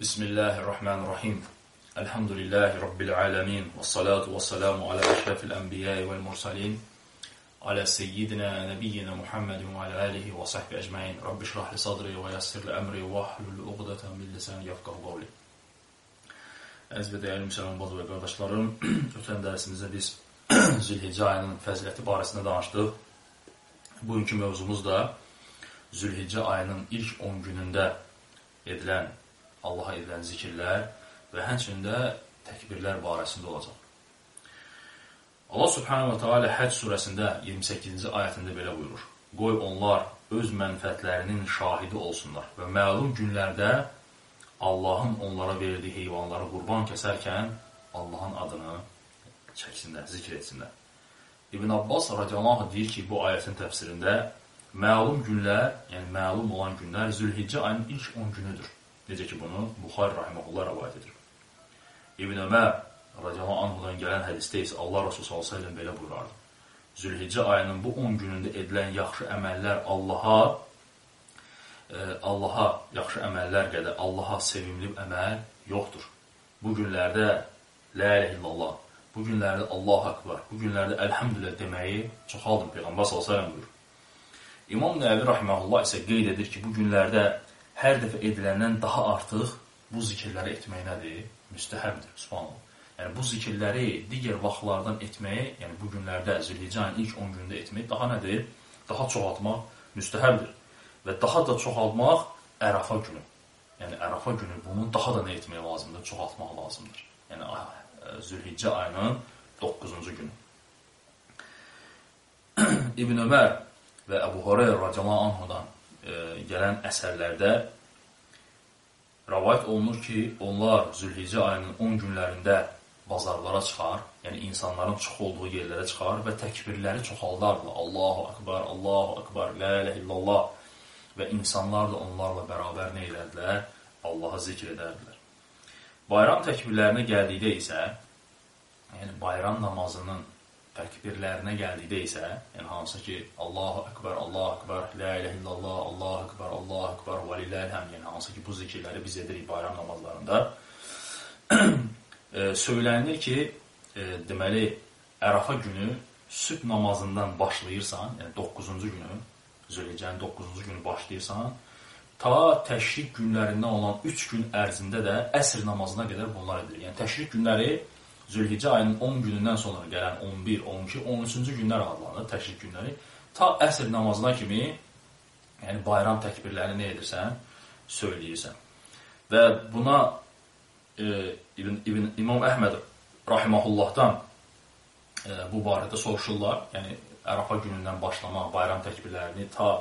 Bismillahirrahmanirrahim. Elhamdülillahi Rabbil alemin. Və salatu və salamu alə əşrafil ənbiyyə vəl mursalin. Alə seyyidina, nəbiyyina Muhammedin və alə alihi və sahbi əcməin. Rabbi şrahli sadri və yassirli əmri və ahlul uqdatan min lisani yafqahu qawli. Əziz və dəyərli müsəlman bacı və qardaşlarım, ötən dərsimizdə biz Zülhiccə ayının fəziləti barəsində danışdıq. Bugünkü mövzumuz da Zülhiccə ayının ilk 10 günündə edilən Allaha edilən zikirlər və həmçində təkbirlər barəsində olacaq. Allah subhanahu wa ta'ala Həcc surəsində 28-ci ayətində belə buyurur. Qoy onlar öz mənfəətlərinin şahidi olsunlar və məlum günlərdə Allahın onlara verdiyi heyvanları qurban kəsərkən Allahın adını çəksinlər, zikr etsinlər. İbn Abbas radiyallahu anh deyir ki, bu ayətin təfsirində məlum günlər, yəni məlum olan günlər Zülhiccə ayının ilk 10 günüdür. Necə ki, bunu Buxari rahiməhullah rəvayət edir. İbn Ömər radiyallahu anhudan gələn hədisdə isə Allah Rasulü sallallahu əleyhi və səlləm belə buyurardı. Zülhiccə ayının bu 10 günündə edilən yaxşı əməllər Allaha yaxşı əməllər qədər Allaha sevimli əməl yoxdur. Bu günlərdə la ilahe illallah, bu günlərdə Allahu akbar, bu günlərdə elhamdülillah deməyi çoxaldın Peyğəmbər sallallahu əleyhi və səlləm buyurur. İmam Nəvvi rahimehullah isə qeyd edir ki, bu günlərdə hər dəfə ediləndən daha artıq bu zikirləri etmək nədir? Müstəhəbdir, subhanallah. Yəni, bu zikirləri digər vaxtlardan etməyi, yəni bu günlərdə Zülhiccə ayının ilk 10 gündə etmək daha nədir? Daha çoxaltmaq müstəhəbdir. Və daha da çoxaltmaq Ərəfa günü. Yəni, Ərəfa günü bunun daha da nə etmək lazımdır? Çoxaltmaq lazımdır. Yəni, Zülhiccə ayının 9-cu günü. İbn Ömər və Əbu Hureyra radiyallahu anhudan gələn əsərlərdə rəvayət olunur ki, onlar Zülhiccə ayının 10 günlərində bazarlara çıxar, yəni insanların çox olduğu yerlərə çıxar və təkbirləri çoxaldardılar. Allahu akbar, Allahu akbar, la ilahe illallah və insanlar da onlarla bərabər nə edərdilər? Allaha zikr edərdilər. Bayram təkbirlərinə gəldikdə isə, yəni bayram namazının təkbirlərinə gəldikdə isə, yəni hansı ki, Allahu akbar, la ilahe illallah, Allahu akbar, və lilləhilhəm, yəni hansı ki, bu zikirləri biz edirik bayram namazlarında, söylənilir ki, deməli, Ərəfa günü sübh namazından başlayırsan, yəni 9-cu günü, Zülhiccənin 9-cu günü başlayırsan, ta təşrik günlərindən olan 3 gün ərzində də əsr namazına qədər bunlar edilir. Yəni təşrik günləri Zülhiccə ayının 10 günündən sonra gələn 11, 12, 13-cü günlər adlanır, təşrik günləri. Ta əsr namazına kimi, yəni bayram təkbirləri nə edirsən, söyləyirsən. Və buna İmam Əhməd rahiməhullahdan bu barədə soruşurlar. Yəni, Ərəfa günündən başlamaq bayram təkbirlərini ta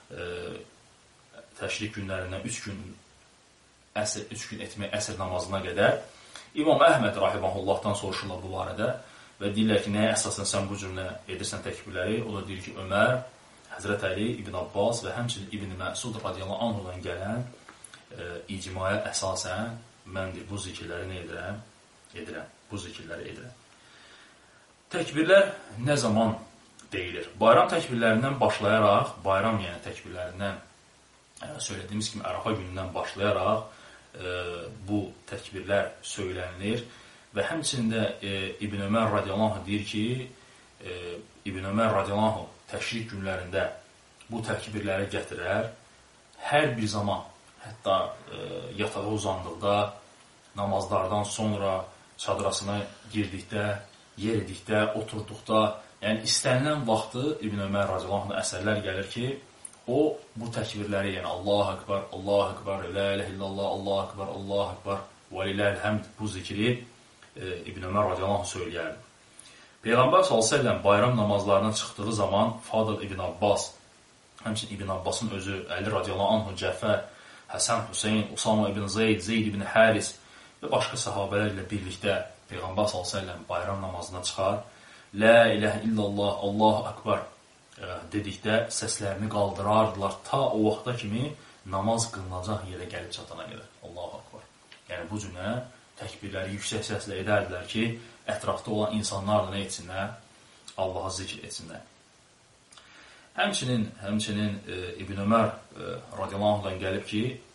təşrik günlərindən 3 gün etmək əsr namazına qədər İmam Əhməd rahiməhullahdan soruşurlar bu barədə və deyirlər ki, nəyə əsasən sən bu cür edirsən təkbirləri? O da deyir ki, Ömər, Həzrət Əli, İbn Abbas və həmçinin İbn Məsud radiyallahu anhudan gələn icmaya əsasən mən bu zikirləri nə edirəm? Bu zikirləri edirəm. Təkbirlər nə zaman deyilir? Bayram təkbirlərindən başlayaraq, bayram yəni təkbirlərindən söylədiyimiz kimi Ərəfa günündən başlayaraq bu təkbirlər söylənilir və həmçində İbn Ömər radiyallahu anh deyir ki, İbn Ömər radiyallahu anh təşrik günlərində bu təkbirləri gətirər, hər bir zaman, hətta yatağa uzandıqda, namazlardan sonra, çadırasına girdikdə, yeridikdə, oturduqda, yəni istənilən vaxtı İbn Ömər radiyallahu anh əsərlər gəlir ki, o, bu təkbirləri, yəni Allahu akbar, la ilahe illallah, Allahu akbar, və lilləhilhəmd bu zikri İbn Ömər radiyallahu anh söyləyərdi. Peyğəmbər s.ə.v bayram namazlarına çıxdığı zaman Fadıl İbn Abbas, həmçin İbn Abbasın özü, Əli radiyallahu anh, Cəfər, Həsən, Hüseyin, Usama ibn Zeyd, Zeyd ibn Həris və başqa sahabələrlə birlikdə Peyğəmbər s.ə.v bayram namazına çıxar, la ilahe illallah, Allahu akbar dedikdə səslərini qaldırardılar ta o vaxta kimi namaz qılınacaq yerə gəlib çatana qədər. Allahu akbar. Yəni bu cünə təkbirləri yüksək səslə edərdilər ki, ətrafda olan insanlar da nə etsinlər? Allaha zikr etsinlər. Həmçinin İbn Ömər radiyallahu anhdan gəlib ki,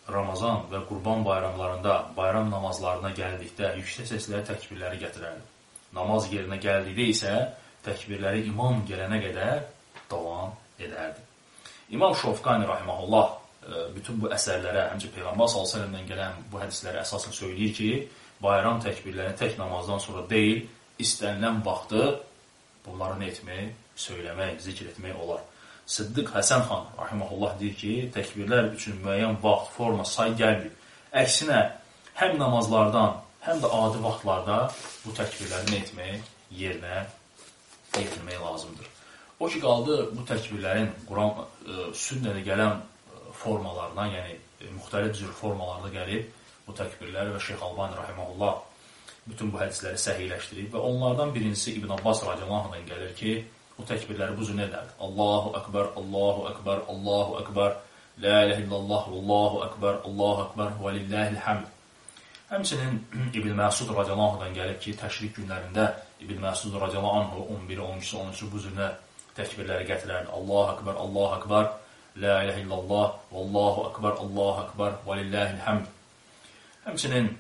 Ramazan və Qurban bayramlarında, bayram namazlarına gəldikdə yüksək səslə təkbirləri gətirərdi. Namaz yerinə gəldikdə isə təkbirləri imam gələnə qədər davam edərdi. İmam Şovqani rahimehullah bütün bu əsərlərə, həmçinin Peyğəmbər s.ə.v-dən gələn bu hədislərə əsasən söyləyir ki, bayram təkbirlərini tək namazdan sonra deyil, istənilən vaxtı bunları nə etmək, söyləmək, zikr etmək olar. Sıddıq Həsən xan rahimehullah deyir ki, təkbirlər üçün müəyyən vaxt, forma, say gəlmir. Əksinə, həm namazlardan, həm də adi vaxtlarda bu təkbirləri nə etmək, yerinə yetirmək lazımdır. O ki, qaldı bu təkbirlərin Quran sünnədə gələn formalarına, yəni müxtəlif cür formalarda gəlib bu təkbirlər və Şeyx Albani rahimehullah bütün bu hədisləri səhiləşdirib və onlardan birincisi İbn Abbas radiyallahu anhdan gəlir ki, bu təkbirləri bu cür edərdi. Allahu Ekber, Allahu Ekber, Allahu Ekber, La ilahe illallah, Allahu Ekber, Allahu Ekber, və lillahil hamd. Həmçinin İbn Məsud radiyallahu anhdan gəlib ki, təşrik günlərində İbn Məsud radiyallahu anhu 11, 12, 13 bu cür təkbirləri gətirərdi. Allahu Ekber, Allahu Ekber, La ilahe illallah, Allahu Ekber, Allahu Ekber, və lillahil hamd. Həmçinin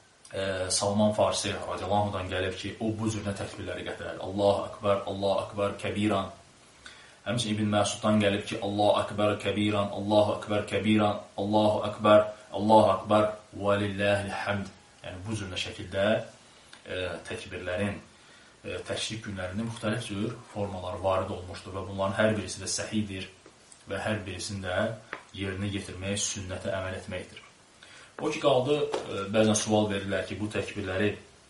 Salman Farsi radiyallahu anhdan gəlib ki, o bu cür təkbirləri gətirərdi. Allahu Ekber, Allahu Ekber, kəbiran. Həmçinin İbn Məsuddan gəlib ki, Allahu Ekber, kəbiran, Allahu Ekber, kəbiran, Allahu Ekber, Allahu Ekber, və lillahil hamd. Yəni, bu cür şəkildə təkbirlərin təşrik günlərində müxtəlif cür formalar varid olmuşdur və bunların hər birisi də səhidir və hər birisini də yerinə yetirmək, sünnətə əməl etməkdir. O ki, qaldı, bəzən sual verirlər ki, bu təkbirləri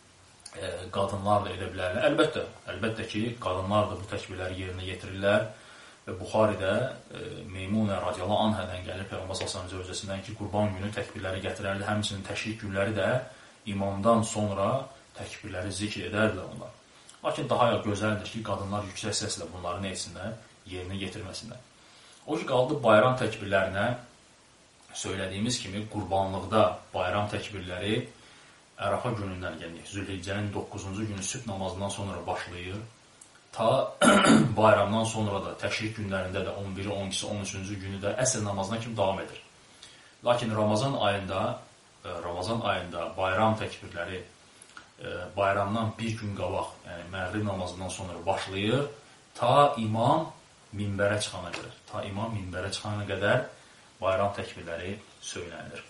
qadınlar da edə bilərlər. Əlbəttə ki, qadınlar da bu təkbirləri yerinə yetirirlər və Buxaridə Meymunə radiyallahu anhədən gəlir Peyğəmbər sallallahu zövcəsindən ki, qurban günü təkbirləri gətirərdi, həmçinin təşrik günləri də imamdan sonra təkbirləri zikr edərdilər onlar. Lakin daha gözəldir ki, qadınlar yüksək səslə bunları nə etsinlər, yerinə yetirməsinlər. O ki, qaldı bayram təkbirlərinə söylədiyimiz kimi qurbanlıqda bayram təkbirləri Ərəfa günündən, yəni Zülhiccənin 9-cu günü sübh namazından sonra başlayır. Ta bayramdan sonra da təşrik günlərində də 11, 12, 13-cü günü də əsr namazına kimi davam edir. Lakin Ramazan ayında bayram təkbirləri bayramdan bir gün qabaq, yəni məğrib namazından sonra başlayır. Ta imam minbərə çıxana qədər bayram təkbirləri söylənir.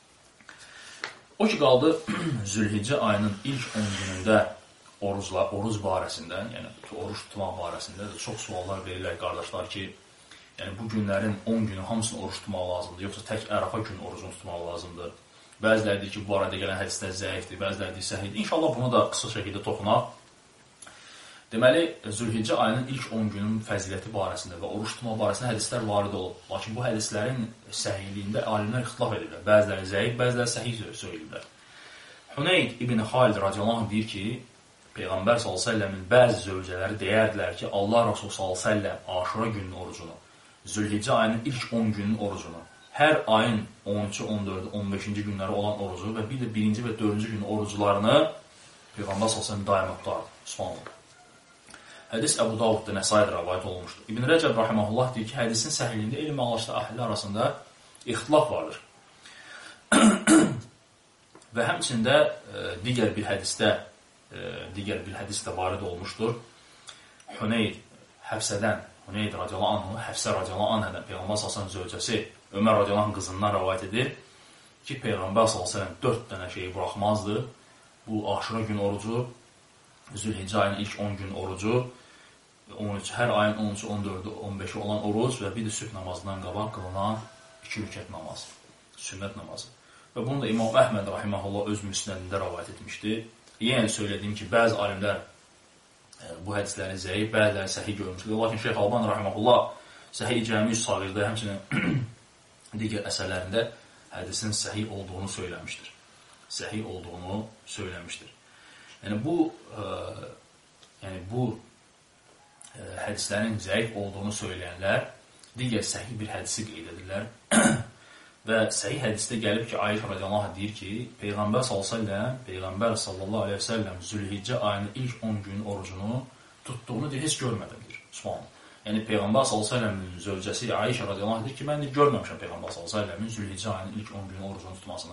O ki, qaldı Zülhiccə ayının ilk 10 günündə oruz barəsində, yəni oruç tutmaq barəsində çox suallar verirlər qardaşlar ki, yəni bu günlərin 10 günü hamısını oruç tutmaq lazımdır, yoxsa tək Ərəfa günü orucunu tutmaq lazımdır. Bəziləri deyir ki, bu arada gələn hədislər zəifdir, bəziləri deyir səhihdir. İnşallah buna da qısa şəkildə toxunaq. Deməli, Zülhiccə ayının ilk 10 günün fəziləti barəsində və oruç tutmaq barəsində hədislər varid olub. Lakin bu hədislərin səhiyliyində alimlər ixtilaf edirlər. Bəziləri zəif, bəziləri səhih söyləyirlər. Huneyd ibn Xalid radiyallahu anh deyir ki, Peyğəmbər s.ə.v-in bəzi zövcələri deyərdilər ki, Allah Rasulü s.ə.v Aşura günün orucunu, Zülhiccə ayının ilk 10 günün orucunu, hər ayın 13, 14, 15-ci günləri olan orucu və bir də 1-ci və 4-cü günün orucularını Peyğəmbər s.ə.v daima tutardı. Subhanallah. Hədis Əbu Davudda Nəsaidə rəvayət olunmuşdur. İbn Rəcəb rahimehullah deyir ki, hədisin səhliyində elm əhli arasında ixtilaf vardır. Və həmçində digər bir hədisdə varid olmuşdur. Huneyd radiyallahu anhu, Həfsə radiyallahu anhədən Peyğəmbər s.ə.v zövcəsi Ömər radiyallahu anh qızından rəvayət edir ki, Peyğəmbər s.ə.v 4 dənə şeyi buraxmazdı. Bu Aşura gün orucu, Zülhiccə ayının ilk 10 gün orucu, hər ayın 13, 14, 15-i olan oruc və bir də sübh namazından qabaq qılınan 2 rükət namaz, sünnət namazı. Və bunu da İmam Əhməd rahimehullah öz müsnədində rəvayət etmişdir. Yəni söylədiyim ki, bəzi alimlər bu hədisləri zəif, bəziləri səhih görmüşdür. Lakin Şeyx Albani rahimehullah Səhih Cəmi-i Sağirdə, həmçinin digər əsərlərində hədisin səhih olduğunu söyləmişdir. Yəni bu hədislərin zəif olduğunu söyləyənlər digər səhih bir hədisi qeyd edirlər və səhih hədisdə gəlib ki, Ayşə radiyallahu anh deyir ki, Peyğəmbər sallallahu aleyhi ve sellem Zülhiccə ayının ilk 10 günün orucunu tutduğunu heç görmədim, deyir. Subhanallah. Yəni Peyğəmbər s.ə.v-in zövcəsi Ayşə radiyallahu anh deyir ki, mən görməmişəm Peyğəmbər s.ə.v-in Zülhiccə ayının ilk 10 günü orucunu tutmasını.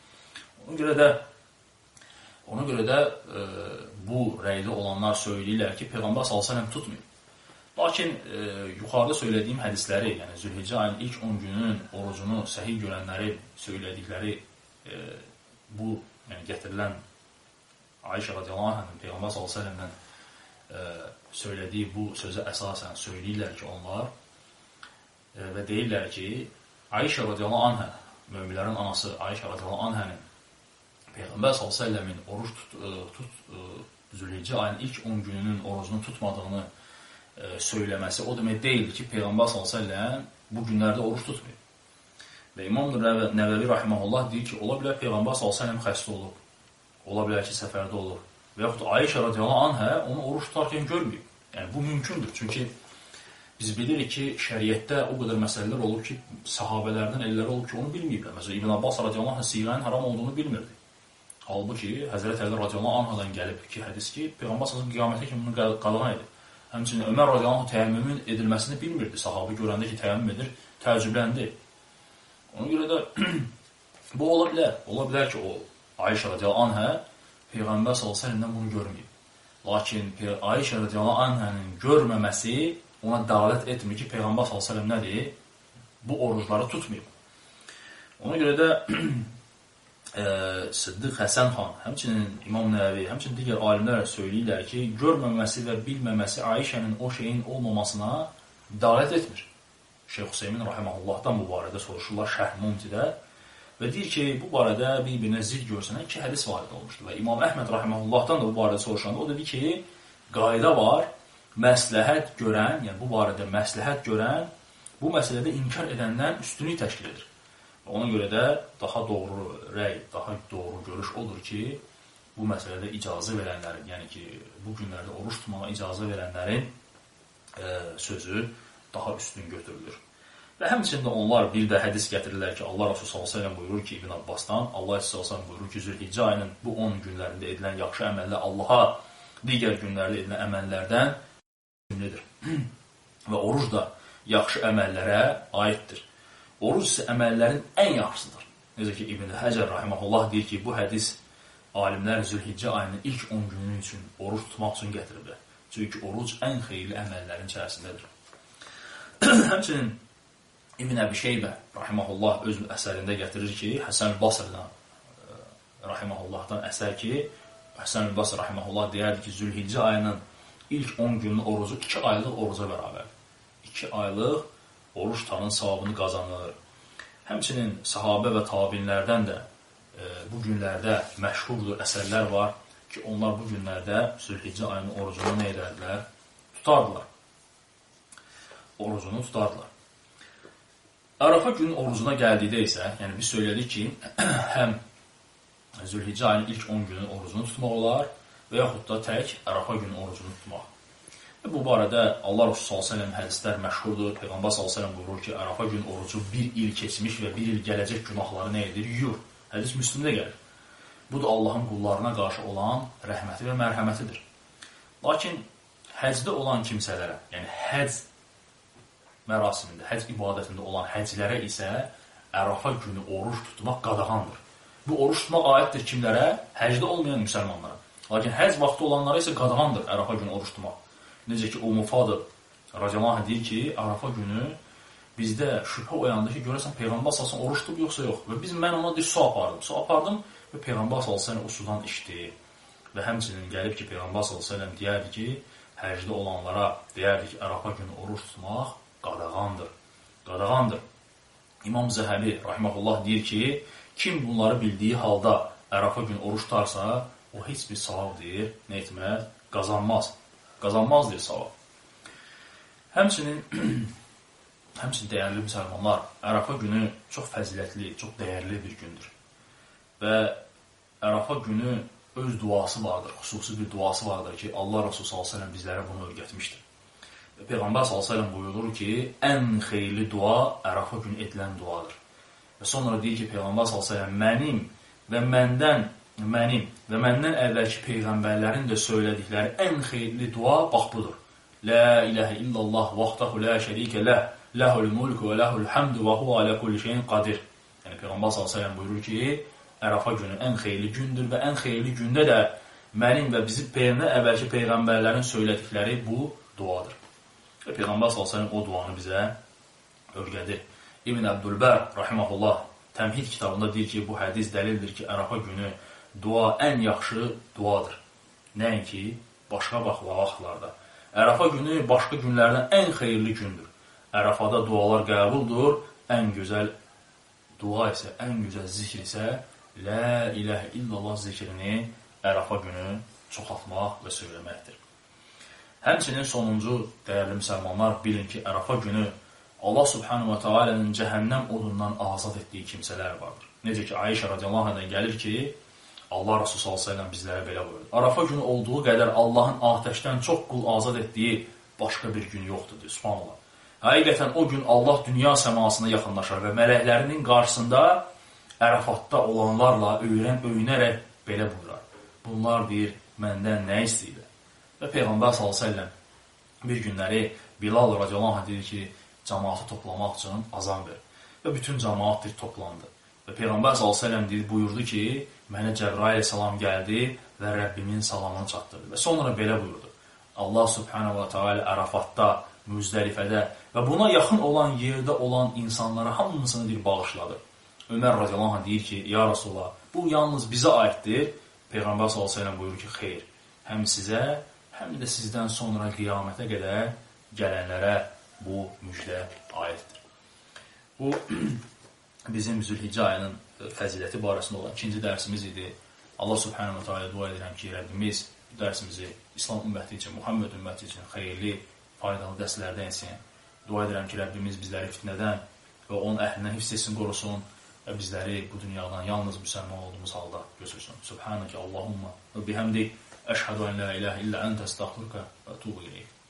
Ona görə də bu rəydə olanlar söyləyirlər ki, Peyğəmbər s.ə.v tutmuyor. Lakin yuxarıda söylədiyim hədisləri, yəni Zülhiccə ayının ilk 10 günün orucunu səhih görənləri söylədikləri bu gətirilən Ayşə radiyallahu anhın Peyğəmbər s.ə.v-lə söylədiyi bu sözə əsasən söyləyirlər ki, onlar və deyirlər ki, Ayşə radiyallahu anhə, möminlərin anası Ayşə radiyallahu anhənin Peyğəmbər s.ə.v-in oruc Zülhiccə ayının ilk 10 gününün orucunu tutmadığını söyləməsi o demək deyil ki, Peyğəmbər s.ə.v bu günlərdə oruç tutmuyor. Və İmam Nəvəvi rahiməhullah deyir ki, ola bilər Peyğəmbər s.ə.v xəstə olub, ola bilər ki, səfərdə olub və yaxud Ayşə radiyallahu anhə onu oruç tutarkən görməyib. Yəni, bu mümkündür. Çünki biz bilirik ki, şəriətdə o qədər məsələlər olub ki, sahabələrdən elləri olub ki, onu bilməyiblər. Məsələn, İbn Abbas radiyallahu anh siğənin haram olduğunu bilmirdi. Halbuki, Həzrət Əli radiyallahu anhadan gəlib ki, hədis ki, Peyğəmbər s.ə.v qiyamətə kimi bunu qadağan edib. Həmçinin Ömər radiyallahu anh təəmmümün edilməsini bilmirdi. Sahabə görəndə ki, təəmmüm edir, təəccübləndi. Ona görə də bu ola bilər. Ola bilər ki, o Ayşə radiyallahu anhə Peyğəmbər s.ə.v-dən bunu görməyib. Lakin Ayşə radiyallahu anhənin görməməsi ona dəlalət etmir ki, Peyğəmbər s.ə.v nədir? Bu orucları tutmayıb. Ona görə də Sıddıq Həsən xan, həmçinin İmam Nəvəvi, həmçinin digər alimlər söyləyirlər ki, görməməsi və bilməməsi Ayşənin o şeyin olmamasına dəlalət etmir. Şeyx Hüseymin rahiməhullahdan bu barədə soruşurlar Şərh Mumtidə və deyir ki, bu barədə bir-birinə zidd görsənən iki hədis varid olmuşdur. Və İmam Əhməd rahiməhullahdan da bu barədə soruşanda o dedi ki, qayda var, məsləhət görən, yəni bu barədə məsləhət görən, bu məsələdə inkar edəndən üstünlük təşkil edir. Ona görə də daha doğru rəy, daha doğru görüş odur ki, bu məsələdə icazə verənlərin, yəni ki, bu günlərdə oruç tutmağa icazə verənlərin sözü daha üstün götürülür. Və həmçində onlar bir də hədis gətirirlər ki, Allah Rasulü s.ə.v buyurur ki, İbn Abbasdan, Allah s.ə.v buyurur ki, Zülhiccə ayının bu 10 günlərində edilən yaxşı əməllər Allaha digər günlərdə edilən əməllərdən üstünlüdür. Və oruc da yaxşı əməllərə aiddir. Oruc isə əməllərin ən yaxşısıdır. Necə ki, İbn Həcər rahiməhullah deyir ki, bu hədis alimlər Zülhiccə ayının ilk 10 günü üçün oruc tutmaq üçün gətiriblər. Çünki oruc ən xeyirli əməllərin içərisindədir. Həmçinin İbn Əbi Şeybə rahiməhullah öz əsərində gətirir ki, Həsən Basrdan rahiməhullahdan əsər ki, Həsən Basr rahiməhullah deyərdi ki, Zülhiccə ayının ilk 10 günün orucu 2 aylıq oruca bərabər. 2 aylıq oruç tutanın savabını qazanır. Həmçinin sahabə və tabinlərdən də bu günlərdə məşhurdur əsərlər var ki, onlar bu günlərdə Zülhiccə ayının orucunu nə edərlər? Tutardılar. Orucunu tutardılar. Ərafa günün orucuna gəldikdə isə, yəni biz söylədik ki, həm Zülhiccə ayının ilk 10 günün orucunu tutmaq olar və yaxud da tək Ərafa günün orucunu tutmaq. Bu barədə Allah Rasulü s.ə.v hədislər məşhurdur. Peyğəmbər s.ə.v buyurur ki, Ərafa gün orucu bir il keçmiş və bir il gələcək günahları nə edir? Yuyur. Hədis Müslimdə gəlir. Bu da Allahın qullarına qarşı olan rəhməti və mərhəmətidir. Lakin həcdə olan kimsələrə, yəni həc mərasimində, həc ibadətində olan həclərə isə Ərafa günü oruç tutmaq qadağandır. Bu oruç tutmaq aiddir kimlərə? Həcdə olmayan müsəlmanlara. Lakin həc vaxtı olanlara isə qadağandır Ərafa günü oruç tutmaq. Necə ki, Mufadır radiyallahu anh deyir ki, Ərafa günü bizdə şübhə oyandı ki, görəsən Peyğəmbər s.ə.v oruç tutub yoxsa yox. Və mən ona su apardım. Su apardım və Peyğəmbər s.ə.v o sudan içdi. Və həmçinin gəlib ki, Peyğəmbər s.ə.v deyərdi ki, həcdə olanlara deyərdi ki, Ərafa günü oruç tutmaq qadağandır. Qadağandır. İmam Zəhəbi rahiməhullah deyir ki, kim bunları bildiyi halda Ərafa günü oruç tutarsa, o heç bir savab deyir, nə etməz? Qazanmaz. Qazanmaz deyir savab. Həmçinin dəyərli müsəlmanlar, Ərafa günü çox fəzilətli, çox dəyərli bir gündür. Və Ərafa günü öz duası vardır, xüsusi bir duası vardır ki, Allah Rasulü s.ə.v bizlərə bunu öyrətmişdir. Və Peyğəmbər s.ə.v buyurur ki, ən xeyirli dua Ərafa günü edilən duadır. Və sonra deyir ki, Peyğəmbər s.ə.v mənim və məndən əvvəlki peyğəmbərlərin də söylədikləri ən xeyirli dua bax budur. La ilahe illallah vahdahu la şərikə ləh, ləhul mulku və ləhul hamdu və huva alə kulli şeyin qadir. Yəni Peyğəmbər s.ə.v buyurur ki, Ərəfa günü ən xeyirli gündür və ən xeyirli gündə də mənim və bizi əvvəlki peyğəmbərlərin söylədikləri bu duadır. Və Peyğəmbər s.ə.v o duanı bizə öyrədir. İbn Əbdülbər, rahiməhullah, Təmhid kitabında deyir ki, bu hədis dəlildir ki, Ərəfa günü dua ən yaxşı duadır. Nəinki başqa vaxtlarda. Ərəfa günü başqa günlərdən ən xeyirli gündür. Ərəfada dualar qəbuldur. Ən gözəl dua isə, ən gözəl zikr isə La ilahə illallah zikrini Ərəfa günü çoxaltmaq və söyləməkdir. Həmçinin sonuncu dəyərli müsəlmanlar bilin ki, Ərəfa günü Allah subhanahu wa ta'ala'nın cəhənnəm odundan azad etdiyi kimsələr vardır. Necə ki, Ayşə radiyallahu anhadan gəlir ki, Allah Rasulü s.ə.v bizlərə belə buyurur. Ərəfa günü olduğu qədər Allahın atəşdən çox qul azad etdiyi başqa bir gün yoxdur, deyir. Subhanallah. Həqiqətən o gün Allah dünya səmasına yaxınlaşar və mələklərinin qarşısında Ərəfatda olanlarla öyünərək belə buyurar. Bunlar deyir, məndən nə istəyirlər? Və Peyğəmbər s.ə.v bir günləri Bilal radiyallahu anh deyir ki, cəmaatı toplamaq üçün azan verir. Və bütün cəmaat toplandı. Və Peyğəmbər s.ə.v buyurdu ki, mənə Cəbrail salam gəldi və Rəbbimin salamını çatdırdı. Və sonra belə buyurdu. Allah subhanahu wa ta'ala Ərafatda, Müzdəlifədə və buna yaxın olan yerdə olan insanlara hamısını bir bağışladı. Ömər radiyallahu anh deyir ki, ya Rasulullah, bu yalnız bizə aiddir. Peyğəmbər s.ə.v buyurur ki, xeyr, həm sizə, həm də sizdən sonra qiyamətə qədər gələnlərə bu müjdə aiddir. Bu bizim Zülhiccə ayının fəziləti barəsində olan ikinci dərsimiz idi. Allah subhanahu wa ta'ala dua edirəm ki, Rəbbimiz bu dərsimizi İslam ümməti üçün, Muhammed ümməti üçün xeyirli, faydalı dərslərdən etsin. Dua edirəm ki, Rəbbimiz bizləri fitnədən və onun əhlindən hifz etsin, qorusun və bizləri bu dünyadan yalnız müsəlman olduğumuz halda götürsün. Subhanəkə Allahumma və bihamdik, əşhədu ən la ilahə illə əntə əstəğfiruka və tuğbu ileyk.